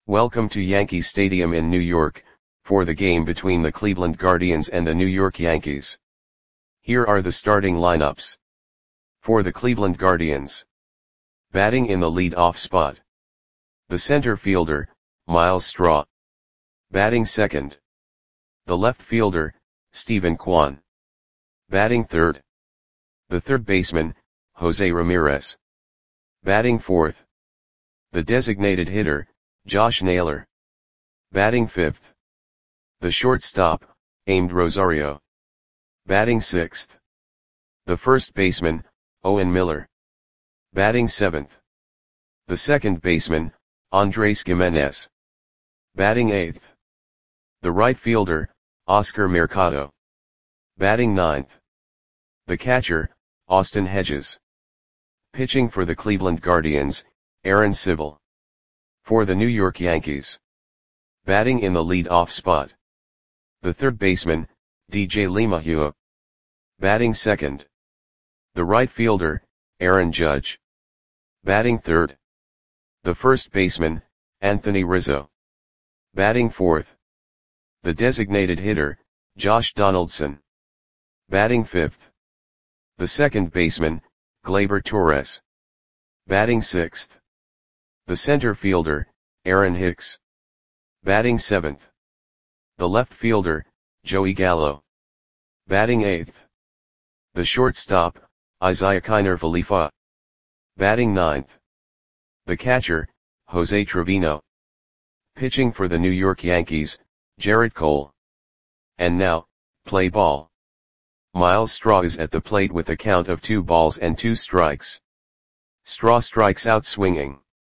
Welcome to Yankee Stadium in New York, for the game between the Cleveland Guardians and the New York Yankees. Here are the starting lineups. For the Cleveland Guardians. Batting in the lead-off spot. The center fielder, Myles Straw. Batting second. The left fielder, Steven Kwan. Batting third. The third baseman, Jose Ramirez. Batting fourth. The designated hitter, Josh Naylor. Batting fifth. The shortstop, Amed Rosario. Batting sixth. The first baseman, Owen Miller. Batting seventh. The second baseman, Andres Gimenez. Batting eighth. The right fielder, Oscar Mercado. Batting ninth. The catcher, Austin Hedges. Pitching for the Cleveland Guardians, Aaron Civil. For the New York Yankees. Batting in the lead-off spot. The third baseman, DJ LeMahieu. Batting second. The right fielder, Aaron Judge. Batting third. The first baseman, Anthony Rizzo. Batting fourth. The designated hitter, Josh Donaldson. Batting fifth. The second baseman, Gleyber Torres. Batting sixth. The center fielder, Aaron Hicks. Batting seventh. The left fielder, Joey Gallo. Batting eighth. The shortstop, Isaiah Kiner Falefa. Batting ninth. The catcher, Jose Trevino. Pitching for the New York Yankees, Gerrit Cole. And now, play ball. Myles Straw is at the plate with a count of 2 balls and 2 strikes. Straw strikes out swinging.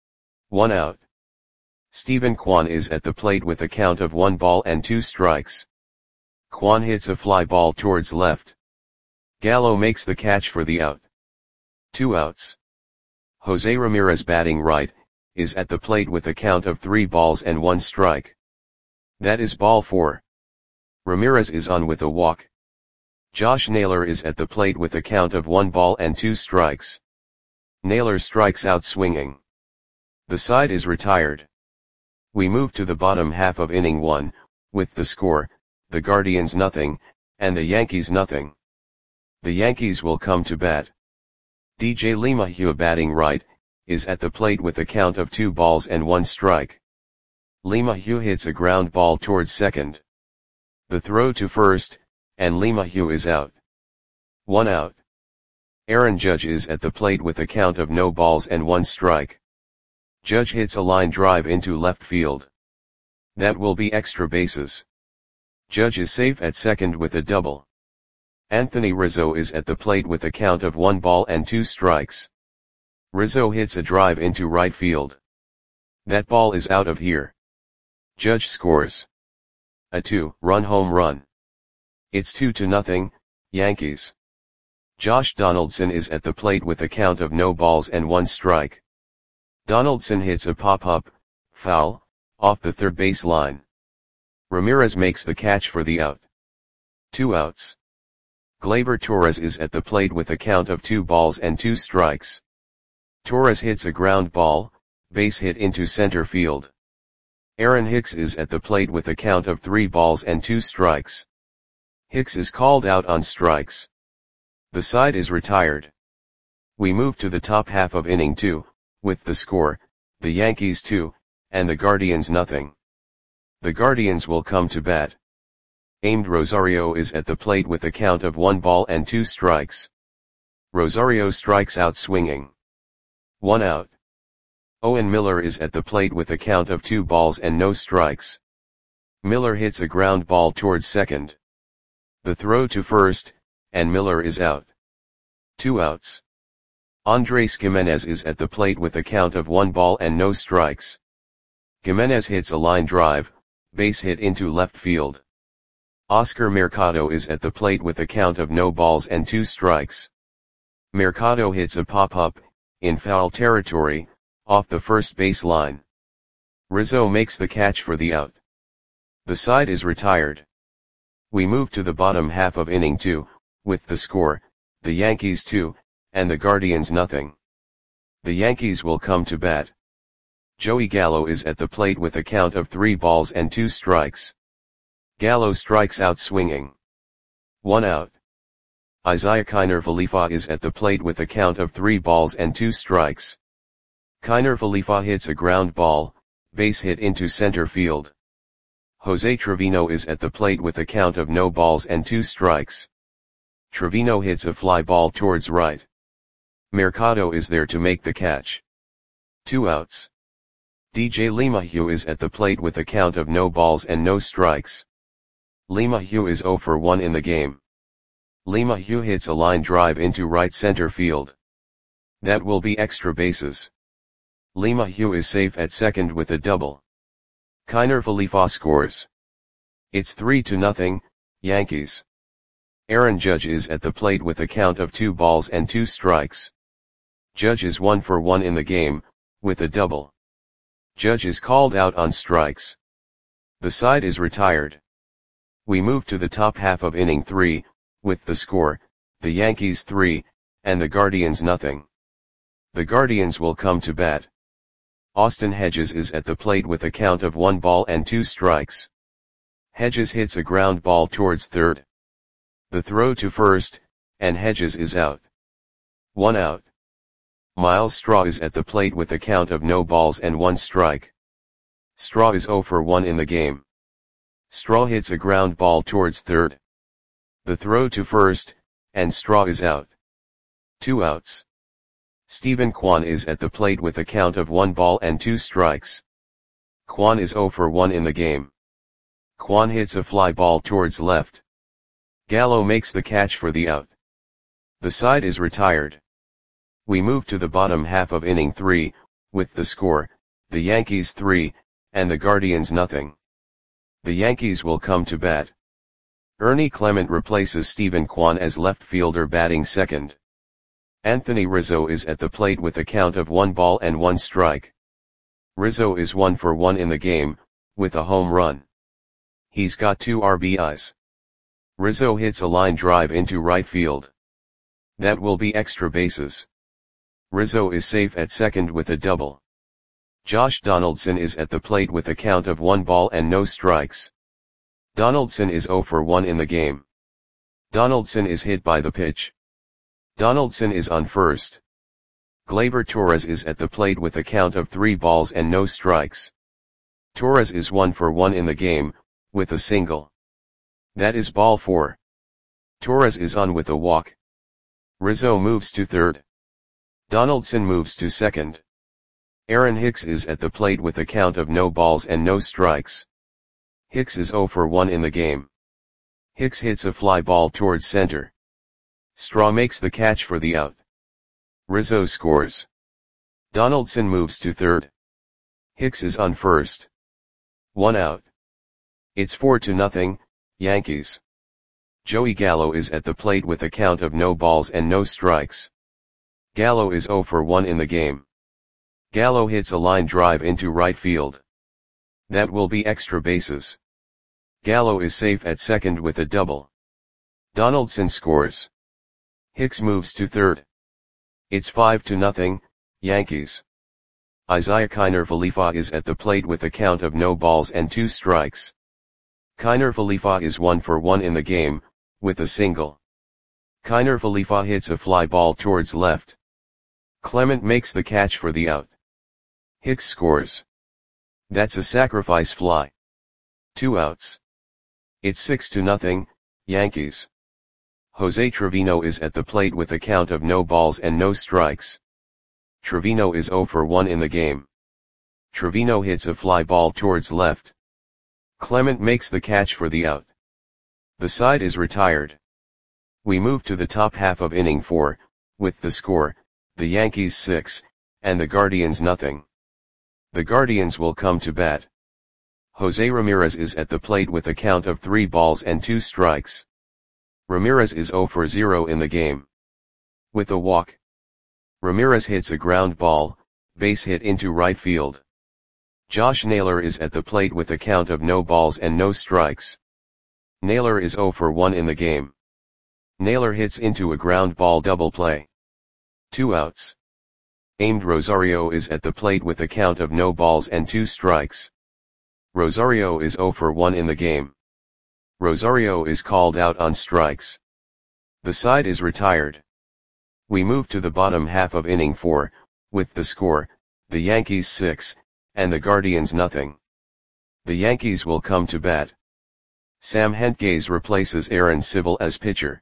1 out. Steven Kwan is at the plate with a count of 1 ball and 2 strikes. Kwan hits a fly ball towards left. Gallo makes the catch for the out. 2 outs. Jose Ramirez, batting right, is at the plate with a count of 3 balls and 1 strike. That is ball 4. Ramirez is on with a walk. Josh Naylor is at the plate with a count of 1 ball and 2 strikes. Naylor strikes out swinging. The side is retired. We move to the bottom half of inning 1, with the score, the Guardians nothing, and the Yankees nothing. The Yankees will come to bat. DJ LeMahieu, batting right, is at the plate with a count of 2 balls and 1 strike. LeMahieu hits a ground ball towards second. The throw to first, and LeMahieu is out. 1 out. Aaron Judge is at the plate with a count of no balls and 1 strike. Judge hits a line drive into left field. That will be extra bases. Judge is safe at second with a double. Anthony Rizzo is at the plate with a count of 1 ball and 2 strikes. Rizzo hits a drive into right field. That ball is out of here. Judge scores a 2-run home run. It's 2-0, Yankees. Josh Donaldson is at the plate with a count of no balls and 1 strike. Donaldson hits a pop-up, foul, off the third base line. Ramirez makes the catch for the out. 2 outs. Gleyber Torres is at the plate with a count of 2 balls and 2 strikes. Torres hits a ground ball, base hit into center field. Aaron Hicks is at the plate with a count of 3 balls and 2 strikes. Hicks is called out on strikes. The side is retired. We move to the top half of inning 2, with the score, the Yankees 2, and the Guardians nothing. The Guardians will come to bat. Amed Rosario is at the plate with a count of 1 ball and 2 strikes. Rosario strikes out swinging. 1 out. Owen Miller is at the plate with a count of 2 balls and no strikes. Miller hits a ground ball towards second. The throw to first, and Miller is out. 2 outs. Andres Gimenez is at the plate with a count of 1 ball and no strikes. Gimenez hits a line drive, base hit into left field. Oscar Mercado is at the plate with a count of no balls and 2 strikes. Mercado hits a pop-up, in foul territory, off the first base line. Rizzo makes the catch for the out. The side is retired. We move to the bottom half of inning 2, with the score, the Yankees 2, and the Guardians nothing. The Yankees will come to bat. Joey Gallo is at the plate with a count of 3 balls and 2 strikes. Gallo strikes out swinging. 1 out. Isiah Kiner Falefa is at the plate with a count of 3 balls and 2 strikes. Kiner Falefa hits a ground ball, base hit into center field. Jose Trevino is at the plate with a count of no balls and 2 strikes. Trevino hits a fly ball towards right. Mercado is there to make the catch. 2 outs. DJ LeMahieu is at the plate with a count of no balls and no strikes. LeMahieu is 0 for 1 in the game. LeMahieu hits a line drive into right center field. That will be extra bases. LeMahieu is safe at second with a double. Kiner Falefa scores. It's 3-0, Yankees. Aaron Judge is at the plate with a count of 2 balls and 2 strikes. Judge is 1 for 1 in the game, with a double. Judge is called out on strikes. The side is retired. We move to the top half of inning 3, with the score, the Yankees 3, and the Guardians nothing. The Guardians will come to bat. Austin Hedges is at the plate with a count of 1 ball and 2 strikes. Hedges hits a ground ball towards third. The throw to first, and Hedges is out. 1 out. Miles Straw is at the plate with a count of no balls and 1 strike. Straw is 0 for 1 in the game. Straw hits a ground ball towards third. The throw to first, and Straw is out. 2 outs. Steven Kwan is at the plate with a count of 1 ball and 2 strikes. Kwan is 0 for 1 in the game. Kwan hits a fly ball towards left. Gallo makes the catch for the out. The side is retired. We move to the bottom half of inning 3, with the score, the Yankees 3, and the Guardians nothing. The Yankees will come to bat. Ernie Clement replaces Steven Kwan as left fielder batting second. Anthony Rizzo is at the plate with a count of 1 ball and 1 strike. Rizzo is 1 for 1 in the game, with a home run. He's got 2 RBIs. Rizzo hits a line drive into right field. That will be extra bases. Rizzo is safe at second with a double. Josh Donaldson is at the plate with a count of 1 ball and no strikes. Donaldson is 0 for 1 in the game. Donaldson is hit by the pitch. Donaldson is on first. Gleyber Torres is at the plate with a count of 3 balls and no strikes. Torres is 1 for 1 in the game, with a single. That is ball 4. Torres is on with a walk. Rizzo moves to third. Donaldson moves to second. Aaron Hicks is at the plate with a count of no balls and no strikes. Hicks is 0 for 1 in the game. Hicks hits a fly ball towards center. Straw makes the catch for the out. Rizzo scores. Donaldson moves to third. Hicks is on first. 1 out. It's 4-0, Yankees. Joey Gallo is at the plate with a count of no balls and no strikes. Gallo is 0 for 1 in the game. Gallo hits a line drive into right field. That will be extra bases. Gallo is safe at second with a double. Donaldson scores. Hicks moves to third. It's 5-0, Yankees. Isiah Kiner Falefa is at the plate with a count of no balls and 2 strikes. Kiner Falefa is 1 for 1 in the game, with a single. Kiner Falefa hits a fly ball towards left. Clement makes the catch for the out. Hicks scores. That's a sacrifice fly. 2 outs. It's 6-0, Yankees. Jose Trevino is at the plate with a count of no balls and no strikes. Trevino is 0 for 1 in the game. Trevino hits a fly ball towards left. Clement makes the catch for the out. The side is retired. We move to the top half of inning 4, with the score, the Yankees 6, and the Guardians nothing. The Guardians will come to bat. Jose Ramirez is at the plate with a count of 3 balls and 2 strikes. Ramirez is 0 for 0 in the game. With a walk. Ramirez hits a ground ball, base hit into right field. Josh Naylor is at the plate with a count of no balls and no strikes. Naylor is 0 for 1 in the game. Naylor hits into a ground ball double play. 2 outs. Aimed Rosario is at the plate with a count of no balls and 2 strikes. Rosario is 0 for 1 in the game. Rosario is called out on strikes. The side is retired. We move to the bottom half of inning 4, with the score, the Yankees 6, and the Guardians nothing. The Yankees will come to bat. Sam Hentges replaces Aaron Civil as pitcher.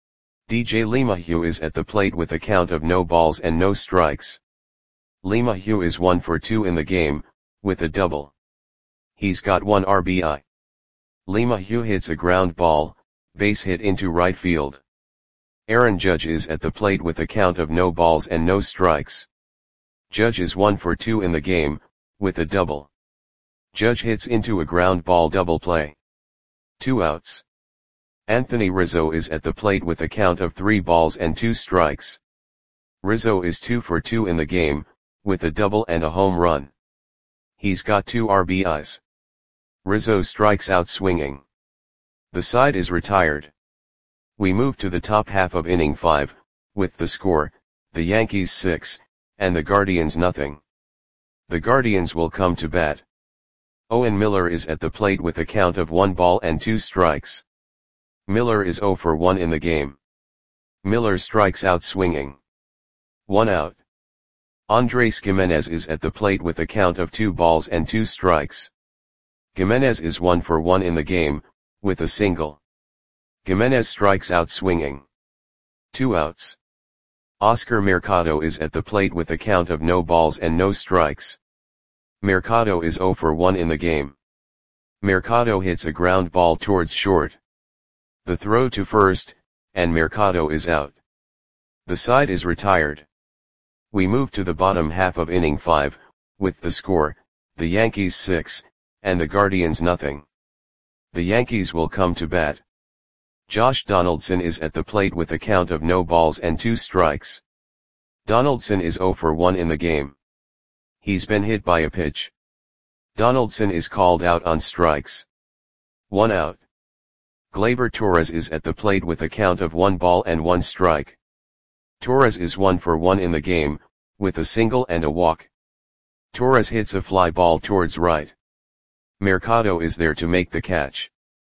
DJ LeMahieu is at the plate with a count of no balls and no strikes. LeMahieu is 1 for 2 in the game, with a double. He's got 1 RBI. LeMahieu hits a ground ball, base hit into right field. Aaron Judge is at the plate with a count of no balls and no strikes. Judge is 1 for 2 in the game, with a double. Judge hits into a ground ball double play. 2 outs. Anthony Rizzo is at the plate with a count of 3 balls and 2 strikes. Rizzo is 2 for 2 in the game, with a double and a home run. He's got 2 RBIs. Rizzo strikes out swinging. The side is retired. We move to the top half of inning 5, with the score, the Yankees 6, and the Guardians nothing. The Guardians will come to bat. Owen Miller is at the plate with a count of 1 ball and 2 strikes. Miller is 0 for 1 in the game. Miller strikes out swinging. 1 out. Andres Gimenez is at the plate with a count of 2 balls and 2 strikes. Gimenez is 1 for 1 in the game, with a single. Gimenez strikes out swinging. 2 outs. Oscar Mercado is at the plate with a count of no balls and no strikes. Mercado is 0 for 1 in the game. Mercado hits a ground ball towards short. The throw to first, and Mercado is out. The side is retired. We move to the bottom half of inning 5, with the score, the Yankees 6, and the Guardians nothing. The Yankees will come to bat. Josh Donaldson is at the plate with a count of no balls and 2 strikes. Donaldson is 0 for 1 in the game. He's been hit by a pitch. Donaldson is called out on strikes. 1 out. Gleyber Torres is at the plate with a count of 1 ball and 1 strike. Torres is 1 for 1 in the game, with a single and a walk. Torres hits a fly ball towards right. Mercado is there to make the catch.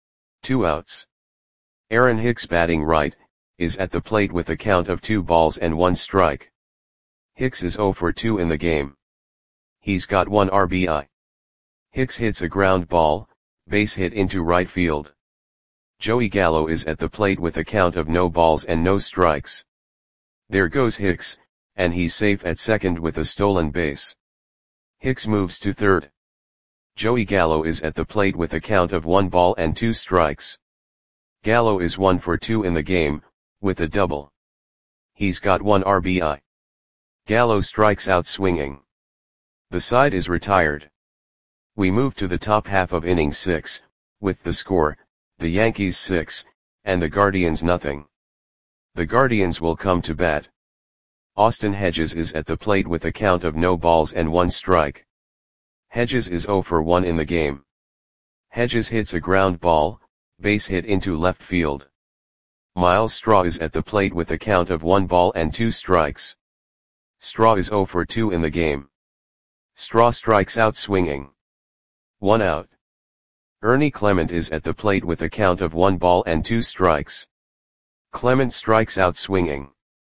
2 outs. Aaron Hicks batting right, is at the plate with a count of 2 balls and 1 strike. Hicks is 0 for 2 in the game. He's got 1 RBI. Hicks hits a ground ball, base hit into right field. Joey Gallo is at the plate with a count of no balls and no strikes. There goes Hicks, and he's safe at second with a stolen base. Hicks moves to third. Joey Gallo is at the plate with a count of 1 ball and 2 strikes. Gallo is 1 for 2 in the game, with a double. He's got 1 RBI. Gallo strikes out swinging. The side is retired. We move to the top half of inning 6, with the score, the Yankees 6, and the Guardians nothing. The Guardians will come to bat. Austin Hedges is at the plate with a count of no balls and 1 strike. Hedges is 0 for 1 in the game. Hedges hits a ground ball, base hit into left field. Miles Straw is at the plate with a count of 1 ball and 2 strikes. Straw is 0 for 2 in the game. Straw strikes out swinging. 1 out. Ernie Clement is at the plate with a count of 1 ball and 2 strikes. Clement strikes out swinging.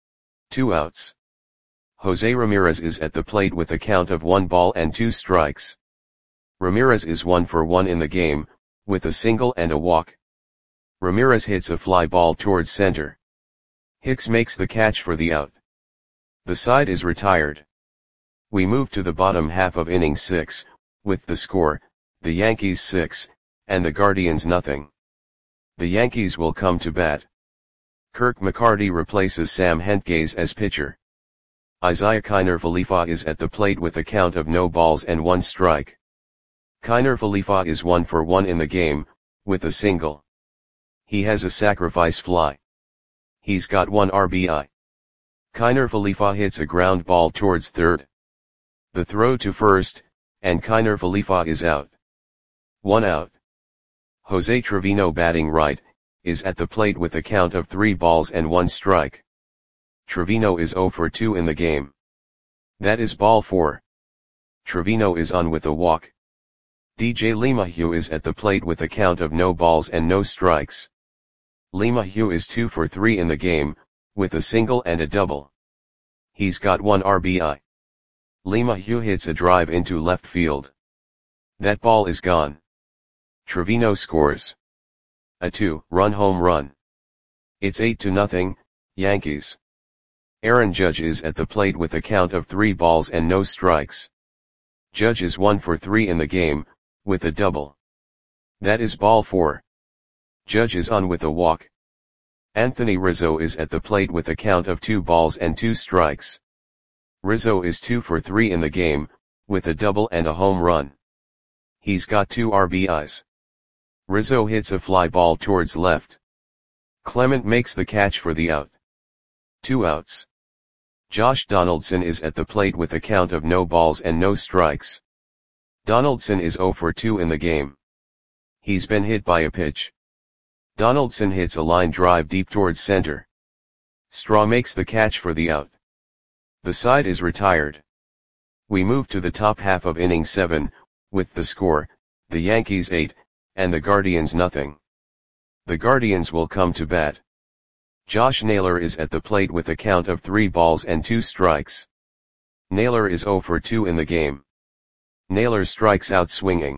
2 outs. Jose Ramirez is at the plate with a count of 1 ball and 2 strikes. Ramirez is 1 for 1 in the game, with a single and a walk. Ramirez hits a fly ball towards center. Hicks makes the catch for the out. The side is retired. We move to the bottom half of inning 6, with the score, the Yankees 6, and the Guardians nothing. The Yankees will come to bat. Kirk McCarty replaces Sam Hentges as pitcher. Isaiah Kiner Falefa is at the plate with a count of no balls and 1 strike. Kiner Falefa is 1 for 1 in the game, with a single. He has a sacrifice fly. He's got 1 RBI. Kiner Falefa hits a ground ball towards third. The throw to first, and Kiner Falefa is out. 1 out. Jose Trevino batting right, is at the plate with a count of 3 balls and 1 strike. Trevino is 0 for 2 in the game. That is ball 4. Trevino is on with a walk. DJ LeMahieu is at the plate with a count of no balls and no strikes. LeMahieu is 2 for 3 in the game, with a single and a double. He's got 1 RBI. LeMahieu hits a drive into left field. That ball is gone. Trevino scores a 2-run home run. It's 8-0, Yankees. Aaron Judge is at the plate with a count of 3 balls and no strikes. Judge is 1 for 3 in the game, with a double. That is ball 4. Judge is on with a walk. Anthony Rizzo is at the plate with a count of 2 balls and 2 strikes. Rizzo is 2 for 3 in the game, with a double and a home run. He's got 2 RBIs. Rizzo hits a fly ball towards left. Clement makes the catch for the out. 2 outs. Josh Donaldson is at the plate with a count of no balls and no strikes. Donaldson is 0 for 2 in the game. He's been hit by a pitch. Donaldson hits a line drive deep towards center. Straw makes the catch for the out. The side is retired. We move to the top half of inning 7, with the score, the Yankees 8, and the Guardians nothing. The Guardians will come to bat. Josh Naylor is at the plate with a count of 3 balls and 2 strikes. Naylor is 0 for 2 in the game. Naylor strikes out swinging.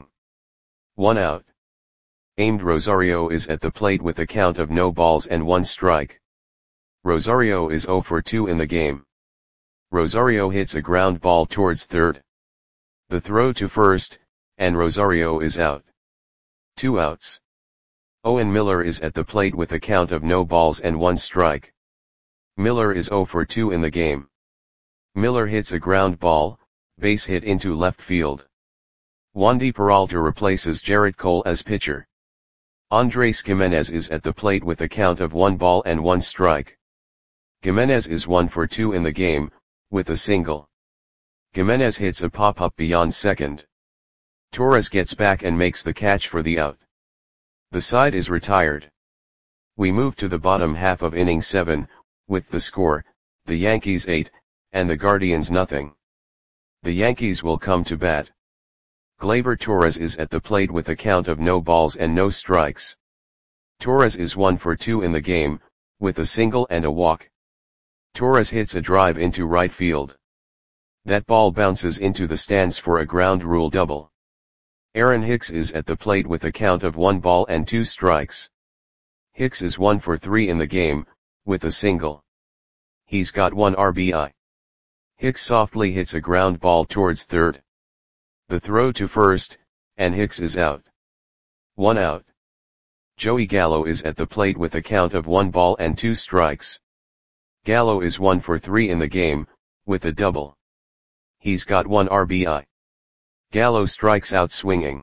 1 out. Aimed Rosario is at the plate with a count of no balls and 1 strike. Rosario is 0 for 2 in the game. Rosario hits a ground ball towards third. The throw to first, and Rosario is out. 2 outs. Owen Miller is at the plate with a count of no balls and 1 strike. Miller is 0 for 2 in the game. Miller hits a ground ball, base hit into left field. Wandy Peralta replaces Jarrett Cole as pitcher. Andres Gimenez is at the plate with a count of 1 ball and 1 strike. Gimenez is 1 for 2 in the game, with a single. Gimenez hits a pop-up beyond second. Torres gets back and makes the catch for the out. The side is retired. We move to the bottom half of inning 7, with the score, the Yankees 8, and the Guardians nothing. The Yankees will come to bat. Gleyber Torres is at the plate with a count of no balls and no strikes. Torres is 1 for 2 in the game, with a single and a walk. Torres hits a drive into right field. That ball bounces into the stands for a ground rule double. Aaron Hicks is at the plate with a count of 1 ball and 2 strikes. Hicks is 1 for 3 in the game, with a single. He's got 1 RBI. Hicks softly hits a ground ball towards third. The throw to first, and Hicks is out. 1 out. Joey Gallo is at the plate with a count of 1 ball and 2 strikes. Gallo is 1 for 3 in the game, with a double. He's got 1 RBI. Gallo strikes out swinging.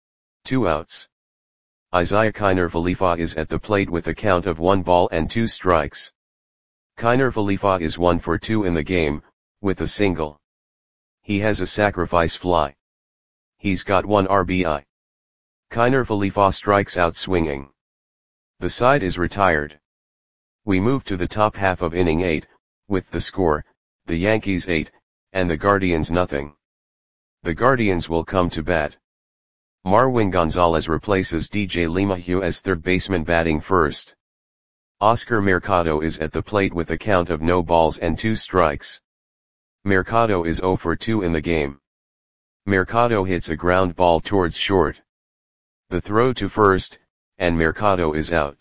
2 outs. Isaiah Kiner Falefa is at the plate with a count of 1 ball and 2 strikes. Kiner Falefa is 1 for 2 in the game, with a single. He has a sacrifice fly. He's got 1 RBI. Kiner Falefa strikes out swinging. The side is retired. We move to the top half of inning 8, with the score, the Yankees 8, and the Guardians nothing. The Guardians will come to bat. Marwin Gonzalez replaces DJ LeMahieu as third baseman batting first. Oscar Mercado is at the plate with a count of no balls and 2 strikes. Mercado is 0 for 2 in the game. Mercado hits a ground ball towards short. The throw to first, and Mercado is out.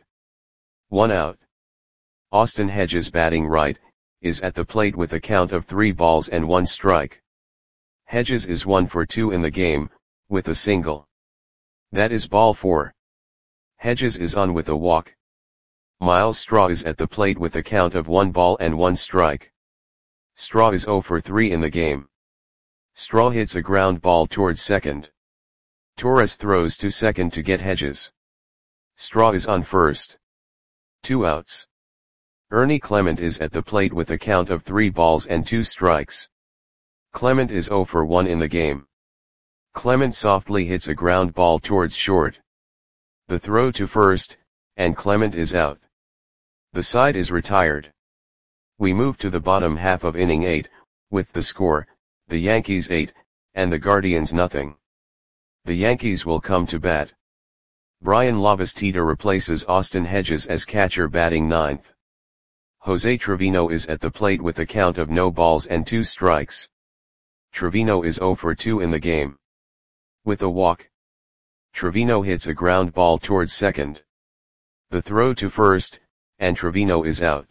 1 out. Austin Hedges batting right, is at the plate with a count of 3 balls and 1 strike. Hedges is 1 for 2 in the game, with a single. That is ball 4. Hedges is on with a walk. Miles Straw is at the plate with a count of 1 ball and 1 strike. Straw is 0 for 3 in the game. Straw hits a ground ball towards second. Torres throws to second to get Hedges. Straw is on first. 2 outs. Ernie Clement is at the plate with a count of 3 balls and 2 strikes. Clement is 0 for 1 in the game. Clement softly hits a ground ball towards short. The throw to first, and Clement is out. The side is retired. We move to the bottom half of inning 8, with the score, the Yankees 8, and the Guardians nothing. The Yankees will come to bat. Brian Lavastida replaces Austin Hedges as catcher batting ninth. Jose Trevino is at the plate with a count of no balls and 2 strikes. Trevino is 0 for 2 in the game. With a walk, Trevino hits a ground ball towards second. The throw to first, and Trevino is out.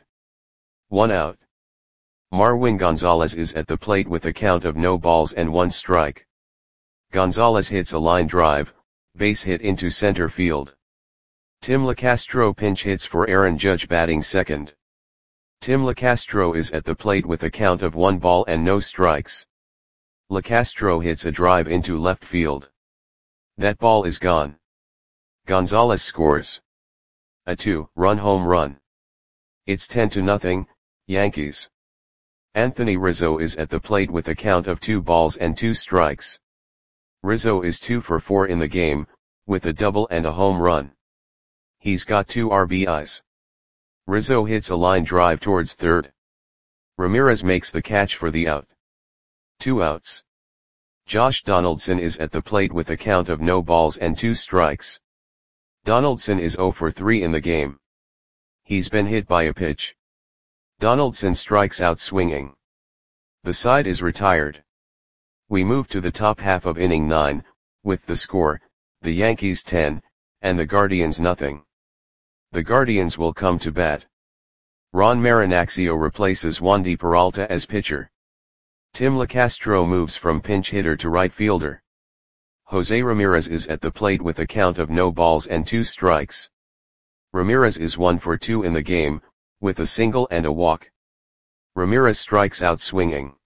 1 out. Marwin Gonzalez is at the plate with a count of no balls and 1 strike. Gonzalez hits a line drive, base hit into center field. Tim Locastro pinch hits for Aaron Judge batting second. Tim Locastro is at the plate with a count of 1 ball and no strikes. Locastro hits a drive into left field. That ball is gone. Gonzalez scores a 2-run home run. It's 10-0, Yankees. Anthony Rizzo is at the plate with a count of 2 balls and 2 strikes. Rizzo is 2 for 4 in the game, with a double and a home run. He's got 2 RBIs. Rizzo hits a line drive towards third. Ramirez makes the catch for the out. 2 outs. Josh Donaldson is at the plate with a count of no balls and 2 strikes. Donaldson is 0 for 3 in the game. He's been hit by a pitch. Donaldson strikes out swinging. The side is retired. We move to the top half of inning 9, with the score, the Yankees 10, and the Guardians nothing. The Guardians will come to bat. Ron Marinaccio replaces Wandy Peralta as pitcher. Tim Locastro moves from pinch hitter to right fielder. Jose Ramirez is at the plate with a count of no balls and 2 strikes. Ramirez is 1 for 2 in the game, with a single and a walk. Ramirez strikes out swinging.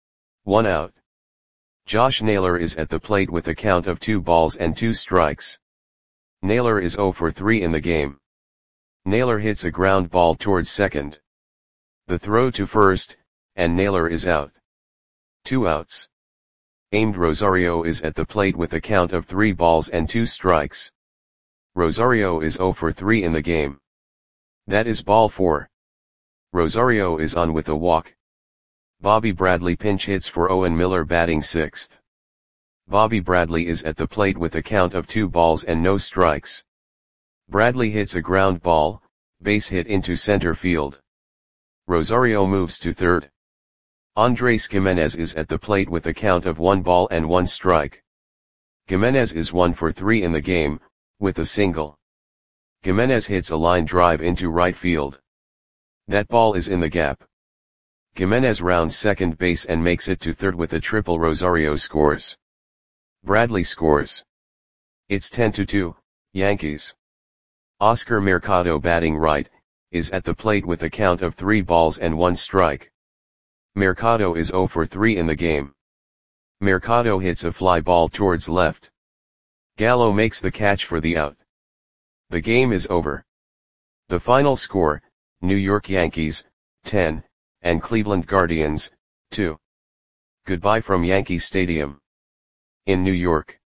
1 out. Josh Naylor is at the plate with a count of 2 balls and 2 strikes. Naylor is 0 for 3 in the game. Naylor hits a ground ball towards second. The throw to first, and Naylor is out. 2 outs. Aimed Rosario is at the plate with a count of 3 balls and 2 strikes. Rosario is 0 for 3 in the game. That is ball 4. Rosario is on with a walk. Bobby Bradley pinch hits for Owen Miller batting 6th. Bobby Bradley is at the plate with a count of 2 balls and no strikes. Bradley hits a ground ball, base hit into center field. Rosario moves to third. Andres Gimenez is at the plate with a count of 1 ball and 1 strike. Gimenez is 1 for 3 in the game, with a single. Gimenez hits a line drive into right field. That ball is in the gap. Gimenez rounds second base and makes it to third with a triple. Rosario scores. Bradley scores. It's 10-2, Yankees. Oscar Mercado batting right, is at the plate with a count of 3 balls and 1 strike. Mercado is 0 for 3 in the game. Mercado hits a fly ball towards left. Gallo makes the catch for the out. The game is over. The final score, New York Yankees, 10, and Cleveland Guardians, 2. Goodbye from Yankee Stadium in New York.